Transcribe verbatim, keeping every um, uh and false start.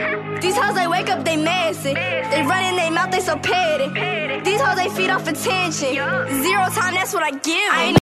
These hoes, they wake up, they messy. They run in their mouth, they so petty. These hoes, they feed off attention. Zero time, that's what I give 'em.